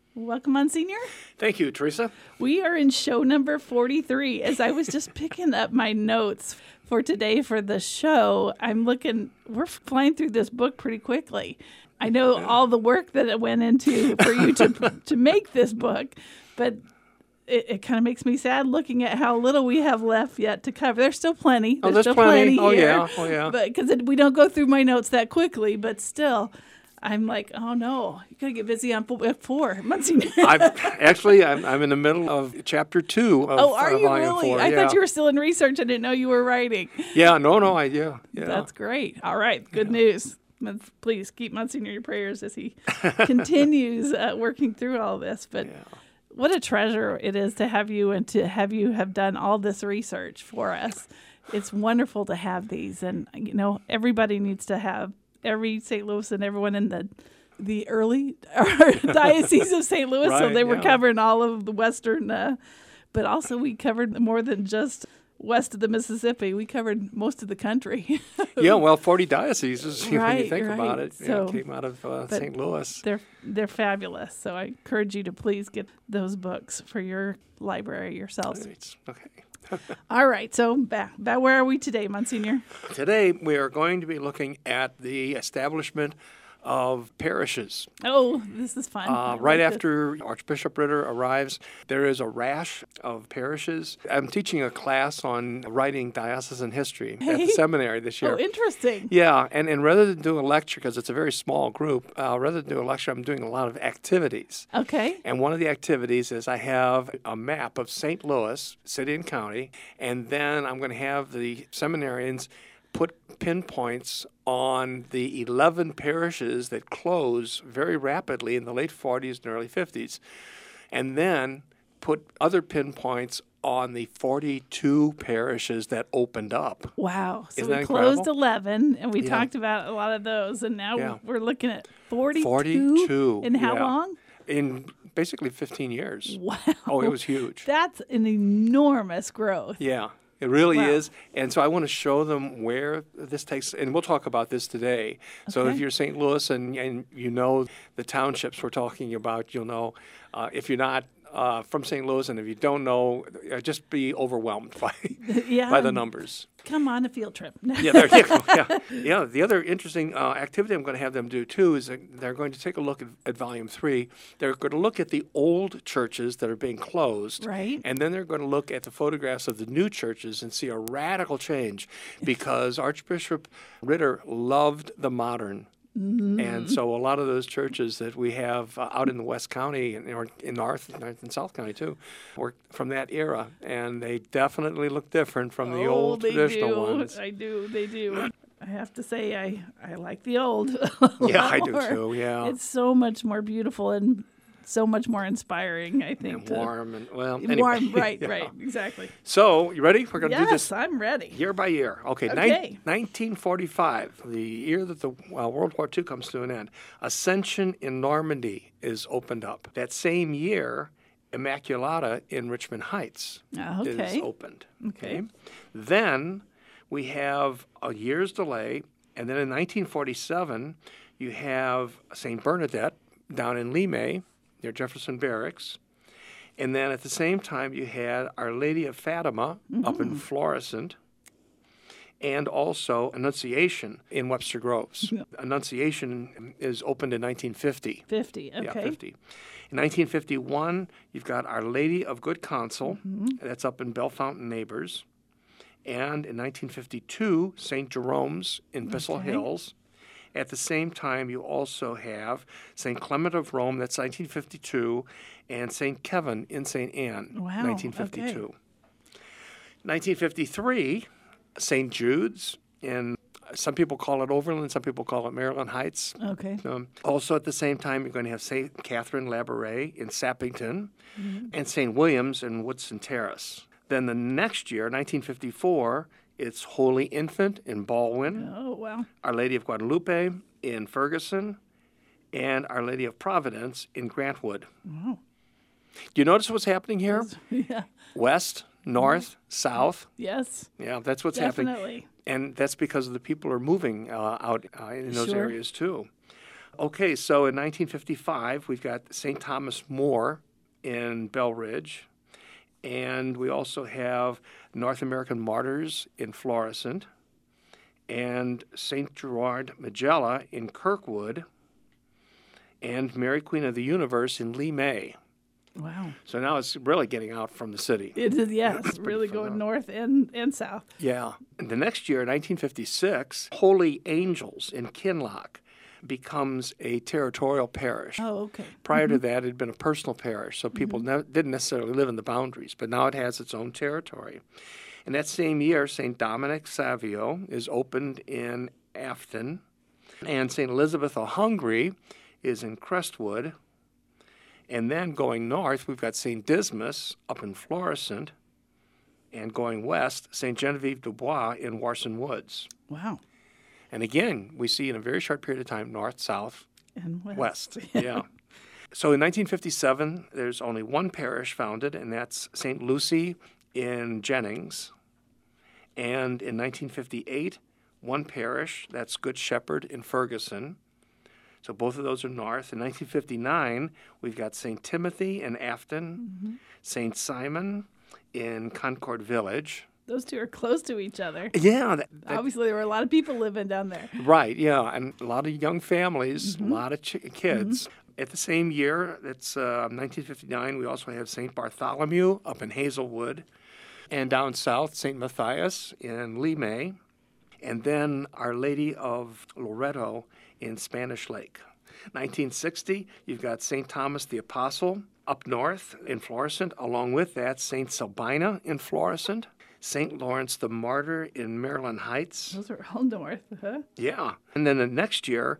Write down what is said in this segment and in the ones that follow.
Welcome, Monsignor. Thank you, Teresa. We are in show number 43. As I was just picking up my notes for today for the show, we're flying through this book pretty quickly. I know all the work that it went into for you to make this book, but it kind of makes me sad looking at how little we have left yet to cover. There's still plenty. There's still plenty. here. Oh, yeah. But because we don't go through my notes that quickly, but still, I'm like, oh no, you gotta get busy on book 4, Monsignor. I'm in the middle of chapter 2 of are you volume really? 4. I thought you were still in research. I didn't know you were writing. Yeah, yeah. That's great. All right, good news. Please keep Monsignor in your prayers as he continues working through all this. But what a treasure it is to have you and to have you have done all this research for us. It's wonderful to have these, and everybody needs to have. Every St. Louis and everyone in the early diocese of St. Louis, so they were covering all of the western, but also we covered more than just west of the Mississippi. We covered most of the country. 40 dioceses, when you think about it, so, came out of St. Louis. They're fabulous, so I encourage you to please get those books for your library yourselves. Okay. All right, so back where are we today, Monsignor? Today we are going to be looking at the establishment of parishes. Oh, this is fun. Right after Archbishop Ritter arrives, there is a rash of parishes. I'm teaching a class on writing diocesan history at the seminary this year. Oh, interesting. Yeah, and rather than do a lecture, because it's a very small group, rather than do a lecture, I'm doing a lot of activities. Okay. And one of the activities is I have a map of St. Louis, city and county, and then I'm going to have the seminarians put pinpoints on the 11 parishes that close very rapidly in the late 40s and early 50s, and then put other pinpoints on the 42 parishes that opened up. Wow. So Isn't we that closed incredible? 11, and we talked about a lot of those, and now we're looking at 42? 42. In how long? In basically 15 years. Wow. Oh, it was huge. That's an enormous growth. Yeah. It really is. And so I want to show them where this takes, and we'll talk about this today. So if you're St. Louis and you know the townships we're talking about, you'll know. If you're not from St. Louis and if you don't know, just be overwhelmed by the numbers. Come on a field trip. Yeah, there you go. Yeah. The other interesting activity I'm going to have them do, too, is they're going to take a look at Volume 3. They're going to look at the old churches that are being closed. Right. And then they're going to look at the photographs of the new churches and see a radical change because Archbishop Ritter loved the modern. Mm-hmm. And so a lot of those churches that we have out in the West County or in North and South County too were from that era, and they definitely look different from the old traditional ones. They do. I have to say I like the old. Yeah, I do too. Yeah, it's so much more beautiful and so much more inspiring, I think. And warm anyway. Warm, right, exactly. So, you ready? We're going to do this. Yes, I'm ready. Year by year. Okay. 1945, the year that the World War II comes to an end. Ascension in Normandy is opened up. That same year, Immaculata in Richmond Heights is opened. Okay. Then we have a year's delay, and then in 1947, you have St. Bernadette down in Limay, near Jefferson Barracks. And then at the same time, you had Our Lady of Fatima up in Florissant, and also Annunciation in Webster Groves. Annunciation is opened in 1950. 50, okay. Yeah, 50. In 1951, you've got Our Lady of Good Counsel. That's up in Bellefontaine Neighbors. And in 1952, St. Jerome's in Bissell Hills. At the same time, you also have St. Clement of Rome, that's 1952, and St. Kevin in St. Anne, 1952. Okay. 1953, St. Jude's in, some people call it Overland, some people call it Maryland Heights. Okay. Also at the same time, you're going to have St. Catherine Labouré in Sappington and St. William's in Woodson Terrace. Then the next year, 1954, it's Holy Infant in Baldwin. Oh, wow. Our Lady of Guadalupe in Ferguson, and Our Lady of Providence in Grantwood. Wow. Do you notice what's happening here? Yeah. West, north, south. Yes. Yeah, that's what's Definitely. happening. And that's because the people are moving out in those areas too. Okay, so in 1955, we've got St. Thomas More in Bell Ridge, and we also have North American Martyrs in Florissant, and St. Gerard Majella in Kirkwood, and Mary Queen of the Universe in Lee May. Wow. So now it's really getting out from the city. It is, yes, really going north and south. Yeah. And the next year, 1956, Holy Angels in Kinloch becomes a territorial parish. Oh, okay. Prior to that, it had been a personal parish, so people didn't necessarily live in the boundaries, but now it has its own territory. And that same year, St. Dominic Savio is opened in Afton, and St. Elizabeth of Hungary is in Crestwood. And then going north, we've got St. Dismas up in Florissant, and going west, St. Genevieve du Bois in Warson Woods. Wow. And again, we see in a very short period of time, north, south, And west. Yeah. So in 1957, there's only one parish founded, and that's St. Lucy in Jennings. And in 1958, one parish, that's Good Shepherd in Ferguson. So both of those are north. In 1959, we've got St. Timothy in Afton, St. Simon in Concord Village. Those two are close to each other. Yeah. Obviously, there were a lot of people living down there. Right, yeah. And a lot of young families, a lot of kids. At the same year, that's 1959, we also have St. Bartholomew up in Hazelwood. And down south, St. Matthias in Lee May. And then Our Lady of Loretto in Spanish Lake. 1960, you've got St. Thomas the Apostle up north in Florissant. Along with that, St. Sabina in Florissant. St. Lawrence the Martyr in Maryland Heights. Those are all north, huh? Yeah. And then the next year,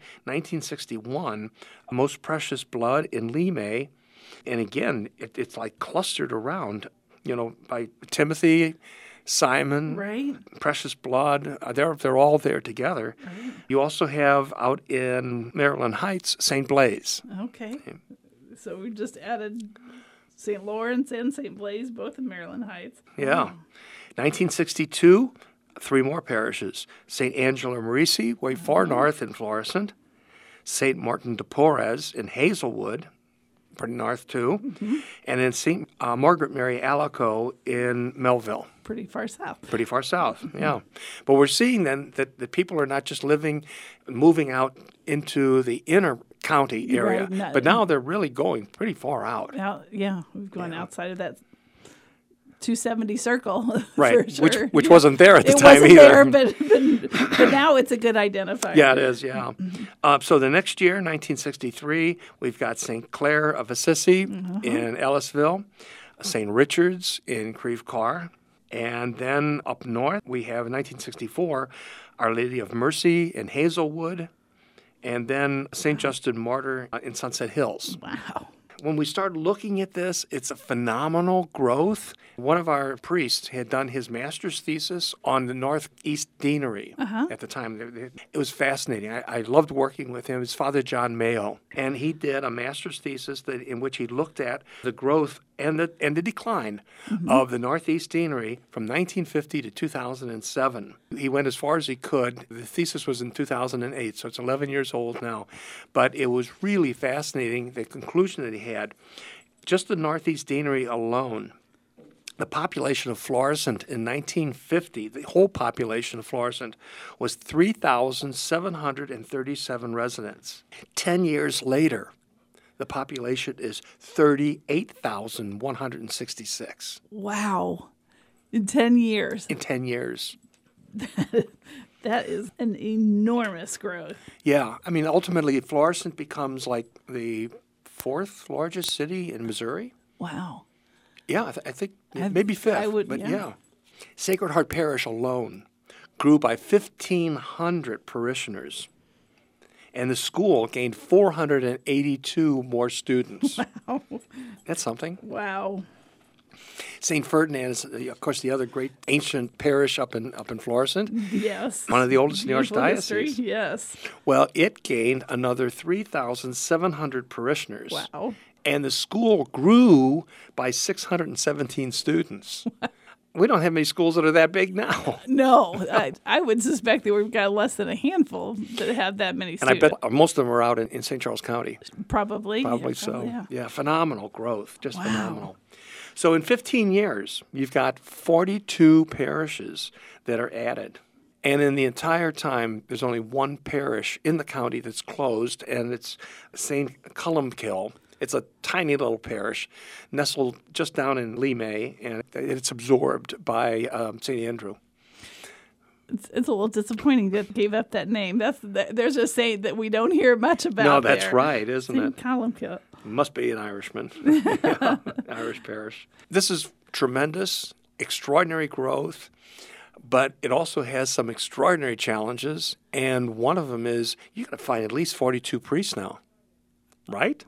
1961, Most Precious Blood in Lee May. And again, it's like clustered around, by Timothy, Simon, Right. Precious Blood. They're all there together. Right. You also have out in Maryland Heights, St. Blaise. Okay. So we just added St. Lawrence and St. Blaise, both in Maryland Heights. Yeah. Wow. 1962, three more parishes. St. Angela Merici, way far north in Florissant. St. Martin de Porres in Hazelwood, pretty north too. And then St. Margaret Mary Alacoque in Melville. Pretty far south. Pretty far south, yeah. But we're seeing then that the people are not just moving out into the inner county area, Right, but now they're really going pretty far out. Yeah, we've gone outside of that 270 circle. Right, for sure. which wasn't there at the It time wasn't either. there, but now it's a good identifier. Yeah, it is, yeah. So the next year, 1963, we've got St. Clare of Assisi in Ellisville, St. Richard's in Creve Coeur, and then up north, we have 1964, Our Lady of Mercy in Hazelwood, and then St. Justin Martyr in Sunset Hills. Wow. When we started looking at this, it's a phenomenal growth. One of our priests had done his master's thesis on the Northeast Deanery at the time. It was fascinating. I loved working with him. It's Father John Mayo. And he did a master's thesis in which he looked at the growth and the decline of the Northeast Deanery from 1950 to 2007. He went as far as he could. The thesis was in 2008, so it's 11 years old now. But it was really fascinating, the conclusion that he had. Just the Northeast Deanery alone, the population of Florissant in 1950, the whole population of Florissant, was 3,737 residents. 10 years later, the population is 38,166. Wow. In 10 years. In 10 years. That is an enormous growth. Yeah. I mean, ultimately, Florissant becomes like the fourth largest city in Missouri. Wow. Yeah, I think maybe fifth. I would, but yeah. Sacred Heart Parish alone grew by 1,500 parishioners. And the school gained 482 more students. Wow. That's something. Wow. St. Ferdinand is, of course, the other great ancient parish up in Florissant. Yes. One of the oldest in the Beautiful history, Archdiocese. yes. Well, it gained another 3,700 parishioners. Wow. And the school grew by 617 students. we don't have many schools that are that big now. No, I would suspect that we've got less than a handful that have that many And I students. bet most of them are out in St. Charles County. Probably. Probably Yeah, so. probably, Yeah, phenomenal growth, just Wow. phenomenal. So in 15 years, you've got 42 parishes that are added. And in the entire time, there's only one parish in the county that's closed, and it's St. Columkill. It's a tiny little parish nestled just down in Lee May, and it's absorbed by St. Andrew. It's a little disappointing that they gave up that name. There's a saint that we don't hear much about. No, that's there. right, isn't St. it? Columkill. Must be an Irishman. Yeah, Irish parish. This is tremendous, extraordinary growth, but it also has some extraordinary challenges. And one of them is you got to find at least 42 priests now, right?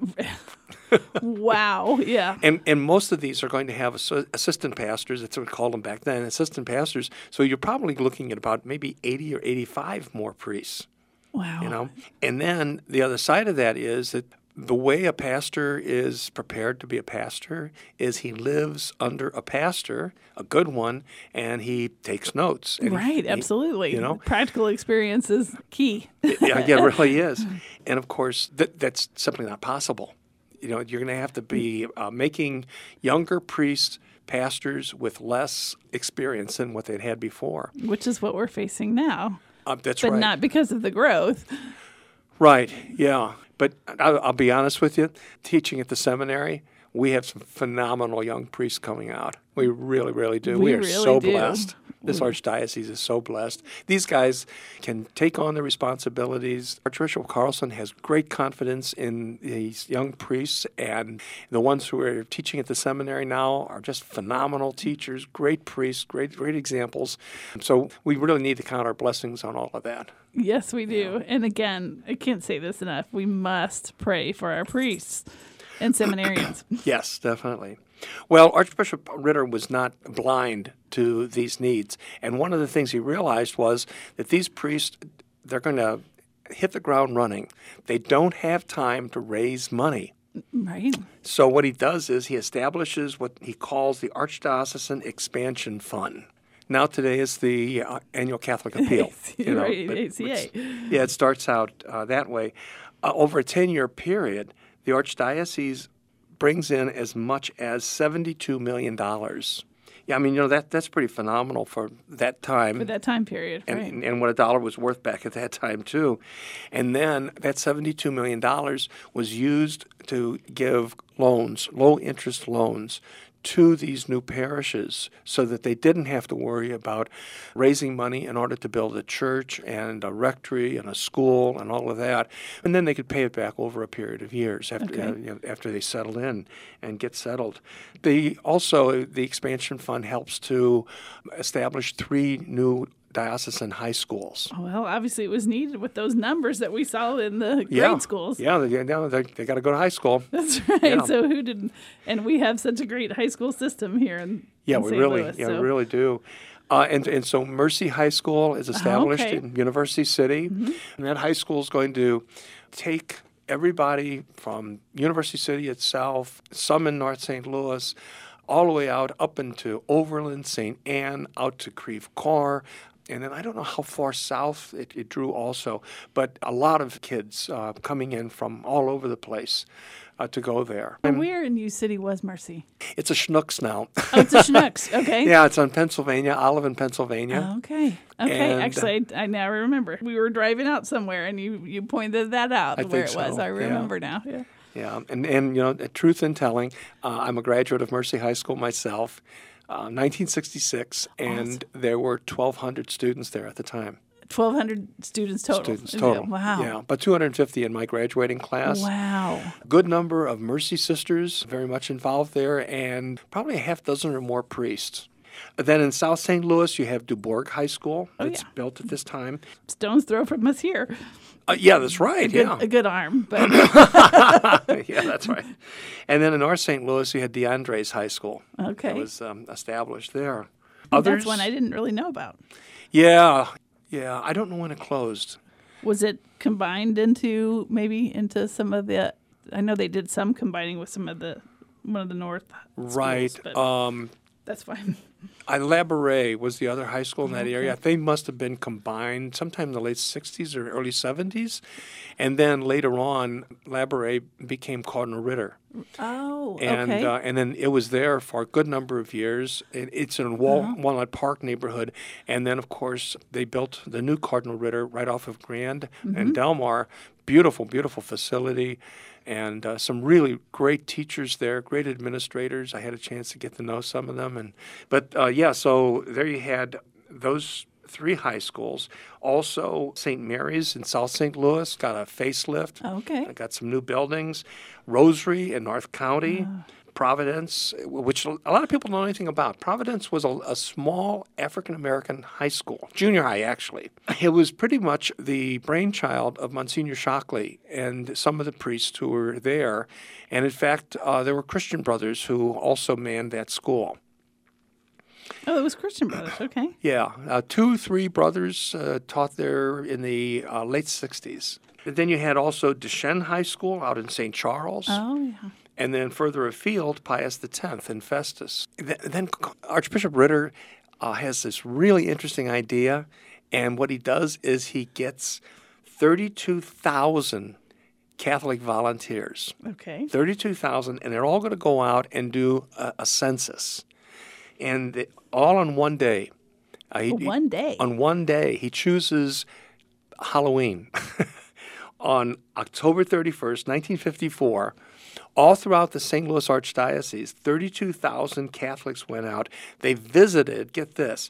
Wow. Yeah. And most of these are going to have assistant pastors. That's what we called them back then, assistant pastors. So you're probably looking at about maybe 80 or 85 more priests. Wow. You know, and then the other side of that is that the way a pastor is prepared to be a pastor is he lives under a pastor, a good one, and he takes notes. And Right. Absolutely. you know? Practical experience is key. Yeah, it really is. And of course, that's simply not possible. You know, you're going to have to be making younger priests pastors with less experience than what they'd had before. Which is what we're facing now. That's But right. not because of the growth. Right, yeah. But I'll be honest with you, teaching at the seminary, we have some phenomenal young priests coming out. We really, really do. We are really so do. blessed. This archdiocese is so blessed. These guys can take on the responsibilities. Archbishop Carlson has great confidence in these young priests, and the ones who are teaching at the seminary now are just phenomenal teachers, great priests, great examples. So we really need to count our blessings on all of that. Yes, we do. And again, I can't say this enough. We must pray for our priests and seminarians. Yes, definitely. Well, Archbishop Ritter was not blind to these needs. And one of the things he realized was that these priests, they're going to hit the ground running. They don't have time to raise money. Right. So what he does is he establishes what he calls the Archdiocesan Expansion Fund. Now today is the Annual Catholic Appeal. Right, but ACA. yeah, it starts out that way. Over a 10-year period, the Archdiocese brings in as much as $72 million. Yeah, I mean, that's pretty phenomenal for that time. For that time period, right. And what a dollar was worth back at that time, too. And then that $72 million was used to give loans, low-interest loans, to these new parishes so that they didn't have to worry about raising money in order to build a church and a rectory and a school and all of that. And then they could pay it back over a period of years after they settle in and get settled. The Expansion Fund helps to establish 3 new diocesan high schools. Well, obviously it was needed with those numbers that we saw in the Yeah. grade schools. Yeah, they got to go to high school. That's right. Yeah. So who didn't? And we have such a great high school system here in Yeah, in we St. really, Louis, yeah, so. we really do. And so Mercy High School is established okay. in University City, and that high school is going to take everybody from University City itself, some in North St. Louis, all the way out up into Overland, St. Anne, out to Creve Coeur. And then I don't know how far south it drew also, but a lot of kids coming in from all over the place to go there. And where in U City was Mercy? It's a Schnucks now. Oh, it's a Schnucks. Okay. Yeah, it's on Pennsylvania, Olive, Pennsylvania. Oh, okay. Okay. And, Actually, I now remember. We were driving out somewhere, and you pointed that out I where think it was. so, I yeah. remember now. Yeah. Yeah, and truth in telling, I'm a graduate of Mercy High School myself, 1966, and there were 1,200 students there at the time. 1,200 students total. Students total. Wow. Yeah, but 250 in my graduating class. Wow. Good number of Mercy sisters very much involved there, and probably a half dozen or more priests. Then in South St. Louis, you have Dubourg High School. It's built at this time. Stone's throw from us here. Yeah, that's right. A good arm, but Yeah, that's right. And then in North St. Louis, you had DeAndre's High School. Okay. That was established there. That's one I didn't really know about. Yeah. I don't know when it closed. Was it combined into some of the? I know they did some combining with one of the North schools, Right. but- That's fine. Labouré was the other high school in that Okay. area. They must have been combined sometime in the late 60s or early 70s. And then later on, Labouré became Cardinal Ritter. Oh, And okay. and then it was there for a good number of years. It's in Walnut Park neighborhood. And then, of course, they built the new Cardinal Ritter right off of Grand and Delmar. Beautiful, beautiful facility. And some really great teachers there, great administrators. I had a chance to get to know some of them. So there you had those three high schools. Also, St. Mary's in South St. Louis got a facelift. Okay. Got some new buildings. Rosary in North County. Providence, which a lot of people don't know anything about. Providence was a small African-American high school, junior high actually. It was pretty much the brainchild of Monsignor Shockley and some of the priests who were there. And in fact, there were Christian brothers who also manned that school. Oh, it was Christian Brothers. Okay. Yeah, 3 brothers taught there in the late 60s. And then you had also Deschênes High School out in St. Charles. Oh, yeah. And then further afield, Pius X in Festus. Then Archbishop Ritter has this really interesting idea, and what he does is he gets 32,000 Catholic volunteers. Okay. 32,000, and they're all going to go out and do a census. And all on one day. One day. On one day, he chooses Halloween. On October 31st, 1954, all throughout the St. Louis Archdiocese, 32,000 Catholics went out. They visited, get this,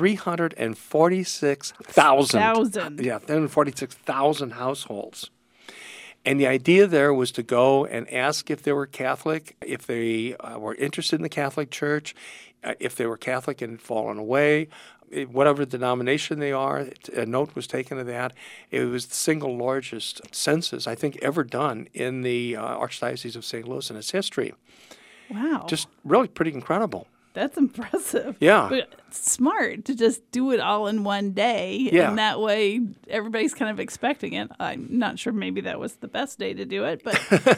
346,000 households. And the idea there was to go and ask if they were Catholic, if they were interested in the Catholic Church, if they were Catholic and had fallen away, whatever denomination they are. A note was taken of that. It was the single largest census, I think, ever done in the Archdiocese of St. Louis in its history. Wow. Just really pretty incredible. That's impressive. Yeah. But it's smart to just do it all in one day. Yeah. And that way everybody's kind of expecting it. I'm not sure maybe that was the best day to do it, but,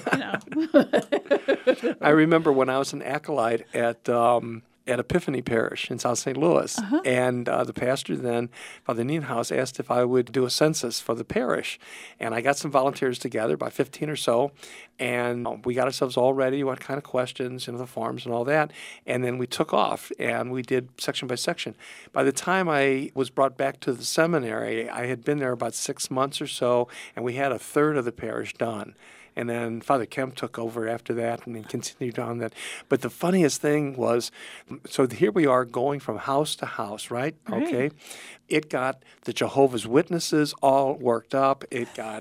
I remember when I was an acolyte at Epiphany Parish in South St. Louis. And the pastor then, Father Nienhaus, asked if I would do a census for the parish. And I got some volunteers together, about 15 or so, and we got ourselves all ready, what kind of questions, the forms and all that. And then we took off, and we did section by section. By the time I was brought back to the seminary, I had been there about 6 months or so, and we had a third of the parish done. And then Father Kemp took over after that and then continued on that. But the funniest thing was, so here we are going from house to house, right? Right. Okay. It got the Jehovah's Witnesses all worked up. It got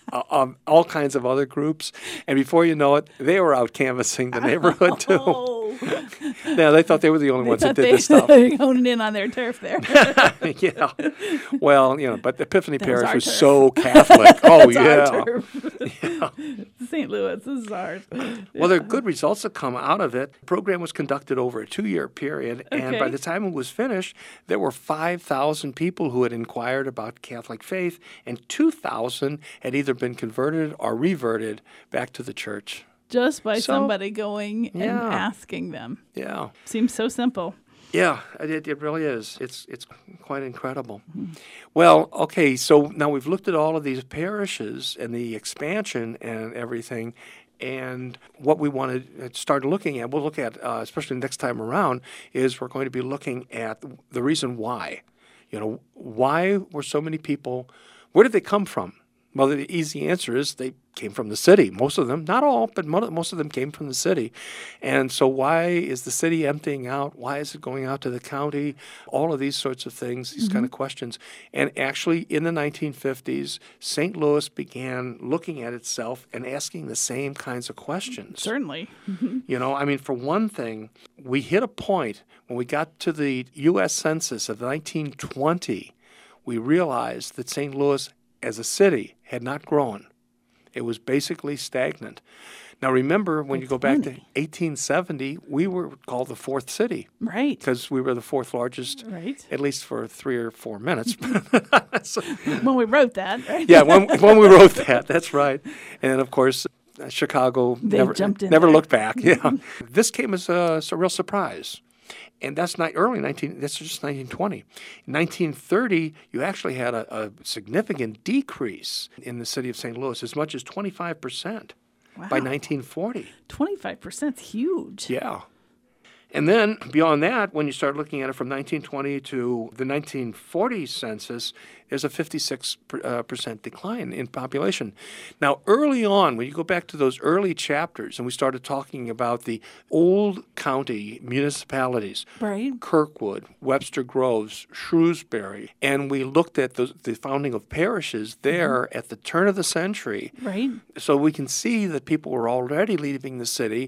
all kinds of other groups. And before you know it, they were out canvassing the neighborhood too. Oh. Yeah, they thought they were the only ones that did this stuff. They honing in on their turf there. Yeah. Well, but the Epiphany That was Parish our was turf. so Catholic. Oh, That's yeah. our turf. Yeah. St. Louis, this is ours. Well, there are good results that come out of it. The program was conducted over a 2-year period, and by Okay. the time it was finished, there were 5,000 people who had inquired about Catholic faith, and 2,000 had either been converted or reverted back to the church. Just by So- somebody going and Yeah. asking them. Yeah. Seems so simple. Yeah, it really is. It's quite incredible. Well, okay, so now we've looked at all of these parishes and the expansion and everything, and what we want to start looking at, we'll look at, especially next time around, is we're going to be looking at the reason why. Why were so many people, where did they come from? Well, the easy answer is they came from the city. Most of them, not all, but most of them came from the city. And so why is the city emptying out? Why is it going out to the county? All of these sorts of things, these kind of questions. And actually, in the 1950s, St. Louis began looking at itself and asking the same kinds of questions. Certainly. For one thing, we hit a point when we got to the U.S. Census of 1920, we realized that St. Louis as a city had not grown. It was basically stagnant. Now remember, when you go back to 1870, we were called the fourth city Right. because we were the fourth largest, Right. at least for 3 or 4 minutes. So, When we wrote that, right? yeah, when we wrote that, that's right. And then, of course, Chicago They jumped in never there. looked back. Yeah, this came as a real surprise. And that's not early 19. That's just 1920. In 1930, you actually had a significant decrease in the city of St. Louis, as much as 25%. Wow. By 1940. 25% is huge. Yeah. And then beyond that, when you start looking at it from 1920 to the 1940 census, there's a 56% decline in population. Now, early on, when you go back to those early chapters, and we started talking about the old county municipalities, right? Kirkwood, Webster Groves, Shrewsbury, and we looked at the founding of parishes there at the turn of the century. Right. So we can see that people were already leaving the city.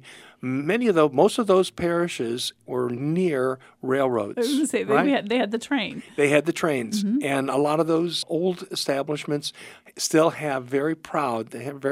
Most of those parishes were near railroads. I was going to say, they had the train. They had the trains. And a lot of those old establishments still have very proud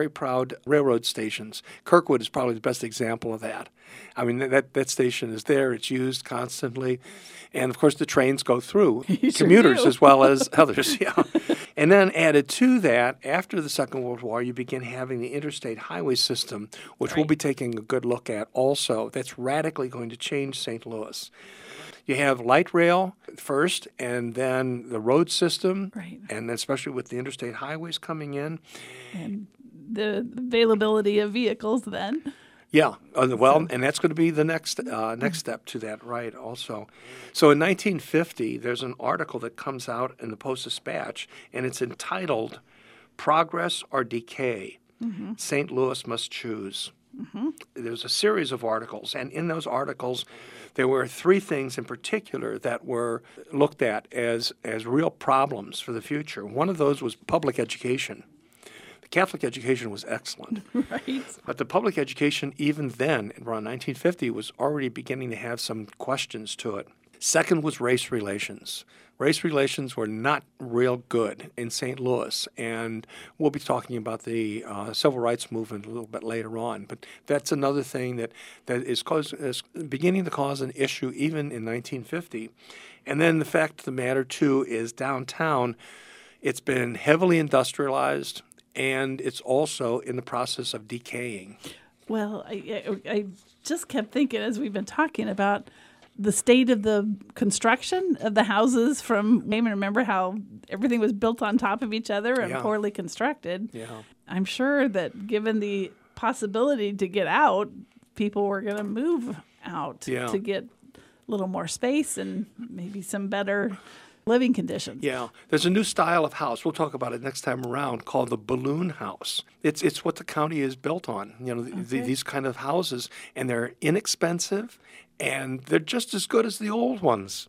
railroad stations. Kirkwood is probably the best example of that. I mean, that station is there. It's used constantly. And, of course, the trains go through, commuters as well as others. Yeah. And then added to that, after the Second World War, you begin having the interstate highway system, which we'll be taking a good look at also. That's radically going to change St. Louis. You have light rail first, and then the road system, right. And especially with the interstate highways coming in. And the availability of vehicles then. Yeah, and that's going to be the next step to that, right, also. So in 1950, there's an article that comes out in the Post-Dispatch, and it's entitled, Progress or Decay? St. Louis Must Choose. There's a series of articles, and in those articles, there were three things in particular that were looked at as real problems for the future. One of those was public education. Catholic education was excellent. Right. But the public education, even then, around 1950, was already beginning to have some questions to it. Second was race relations. Race relations were not real good in St. Louis, and we'll be talking about the civil rights movement a little bit later on. But that's another thing that is beginning to cause an issue even in 1950. And then the fact of the matter, too, is downtown, it's been heavily industrialized, and it's also in the process of decaying. Well, I just kept thinking as we've been talking about the state of the construction of the houses from, I remember how everything was built on top of each other and poorly constructed. Yeah. I'm sure that given the possibility to get out, people were going to move out to get a little more space and maybe some better living conditions. Yeah. There's a new style of house. We'll talk about it next time around called the balloon house. It's what the county is built on, these kind of houses, and they're inexpensive, and they're just as good as the old ones,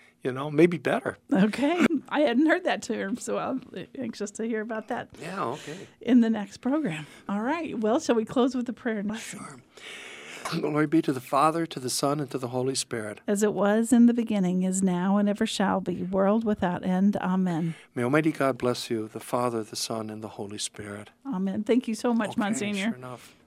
maybe better. Okay. I hadn't heard that term, so I'm anxious to hear about that. Yeah, okay. In the next program. All right. Well, shall we close with a prayer? Sure. Glory be to the Father, to the Son, and to the Holy Spirit. As it was in the beginning, is now, and ever shall be, world without end. Amen. May Almighty God bless you, the Father, the Son, and the Holy Spirit. Amen. Thank you so much, Monsignor. Sure enough.